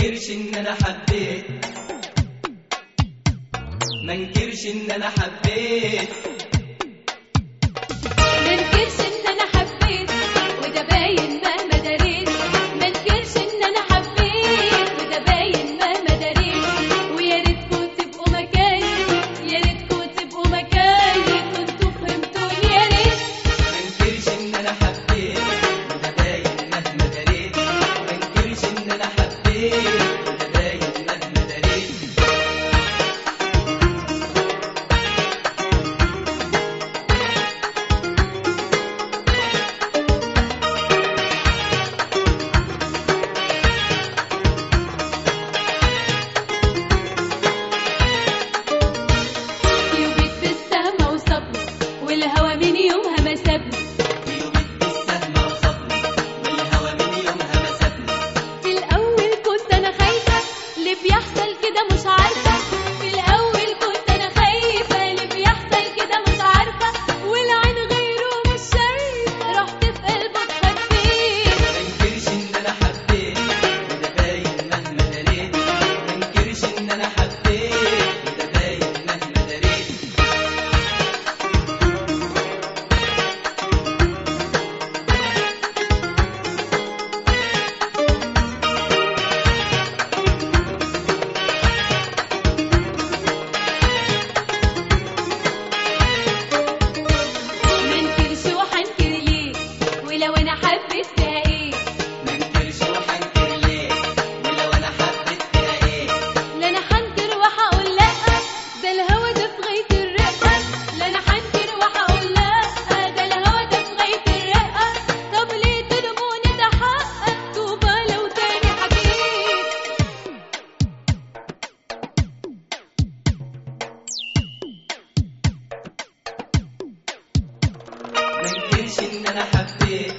منكرش ان انا حبيت، منكرش ان انا حبيت، منكرش ان انا حبيت وده باين مهما دريت، منكرش ان انا حبيت وده باين مهما دريت، ويا ريتكوا تبقوا مكاني، يا ريتكوا تبقوا مكاني كنتوا فهمتوني يا ريت. منكرش ان انا حبيت وده باين مهما دريت، منكرش ان انا حبيت وده باين مهما دريت. يومك بالسهمة وصبني والهوى من يومها ما سابني، يومك بالسهمة وصبني والهوى من يومها ما سابني. في الأول كنت أنا خايفة اللي بيحصل كده مش عارفة، في الأول كنت أنا خايفة اللي بيحصل كده مش عارفة، والعين غيره مش شايفة رحت في قلبه اتخبيت. منكرش ان انا حبيت وده باين مهما دريت، منكرش ان انا حبيت وده باين مهما دريت. منكرش وحنكر ليه ولو أنا حبيت فيها إيه، منكرش وحنكر ليه ولو انا حبيت فيها ايه. لا أنا حنكر وهقول لأ، ده الهوى ده في غاية الرقة، لا أنا حنكر وهقول لأ، ده الهوى ده في غاية الرقة، طب ليه تلوموني ده حقك طوبى لو تاني حكيت. منكرش ان انا حبيت